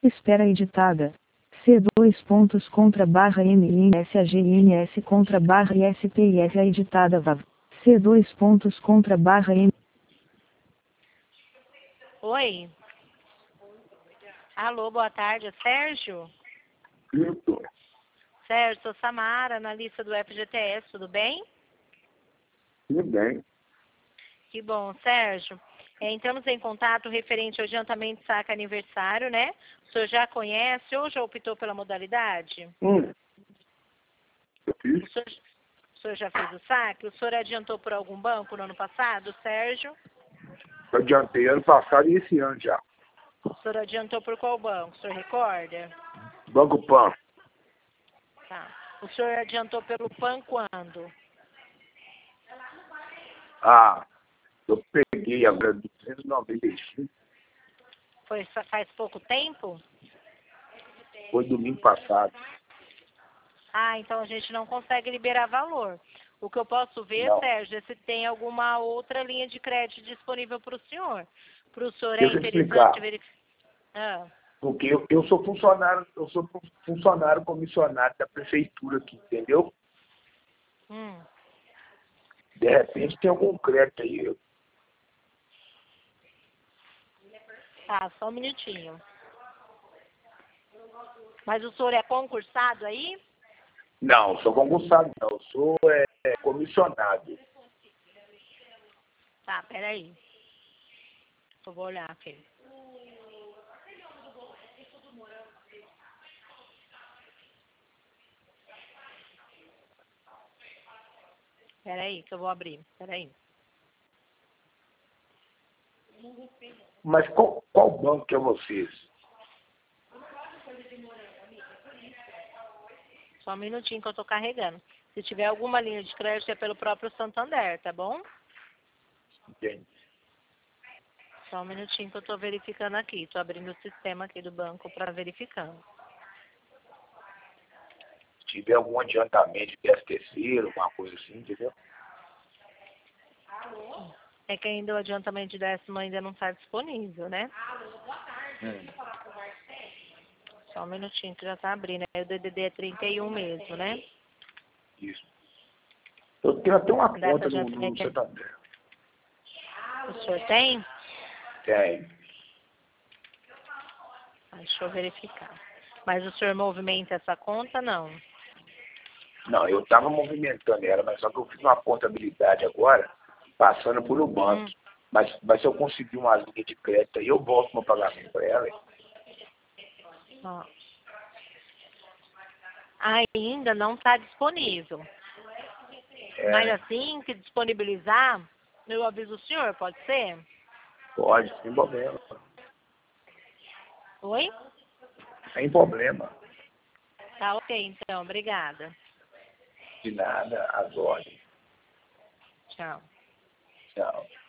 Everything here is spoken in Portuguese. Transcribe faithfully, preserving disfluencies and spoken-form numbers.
Espera editada. C dois pontos contra barra M N S A G N S contra barra I S P I F A editada V A V. C dois pontos contra barra M. Oi. Alô, boa tarde, é Sérgio? Isso. Sérgio, sou Samara, analista do F G T S, tudo bem? Tudo bem. Que bom, Sérgio. É, entramos em contato referente ao adiantamento de saque aniversário, né? O senhor já conhece ou já optou pela modalidade? Hum. Eu fiz. O senhor, o senhor já fez o saque? O senhor adiantou por algum banco no ano passado, Sérgio? Eu adiantei ano passado e esse ano já. O senhor adiantou por qual banco? O senhor recorda? Banco Pan. Tá. O senhor adiantou pelo PAN quando? Ah, eu peguei agora duzentos e noventa e cinco. Foi faz pouco tempo? Foi domingo passado. Ah, então a gente não consegue liberar valor. O que eu posso ver, Não. Sérgio, é se tem alguma outra linha de crédito disponível para o senhor. Para o senhor é Deixa eu explicar. interessante verificar. Ah, Porque eu, eu sou funcionário, eu sou funcionário comissionário da prefeitura aqui, entendeu? hum. De repente tem algum crédito aí. Eu- Tá, só um minutinho. Mas o senhor é concursado aí? Não, sou concursado não, eu sou é, é, comissionado. Tá, peraí. Eu vou olhar aqui. Peraí, que eu vou abrir. Peraí. Mas qual, qual banco que é vocês? Só um minutinho que eu tô carregando. Se tiver alguma linha de crédito é pelo próprio Santander, tá bom? Entende? Só um minutinho que eu tô verificando aqui. Tô abrindo o sistema aqui do banco para verificando. Se tiver algum adiantamento de décimo terceiro, alguma coisa assim, entendeu? É que ainda o adiantamento de décimo ainda não está disponível, né? Hum. Só um minutinho que já tá abrindo. Aí o D D D é trinta e um mesmo, né? Isso. Eu tenho até uma Dessa conta no, já no tem aqui. Santander. O senhor tem? Tem. Ah, deixa eu verificar. Mas o senhor movimenta essa conta, não? Não, eu estava movimentando ela, mas só que eu fiz uma contabilidade agora, passando por o banco. Hum. Mas, mas se eu conseguir uma linha de crédito aí, eu volto meu pagamento para ela. hein? Ó. Ainda não está disponível. É, Mas assim que disponibilizar, eu aviso o senhor, pode ser? pode, sem problema. Oi? Sem problema. Tá ok, então. Obrigada. De nada, as ordens. Tchau. Tchau.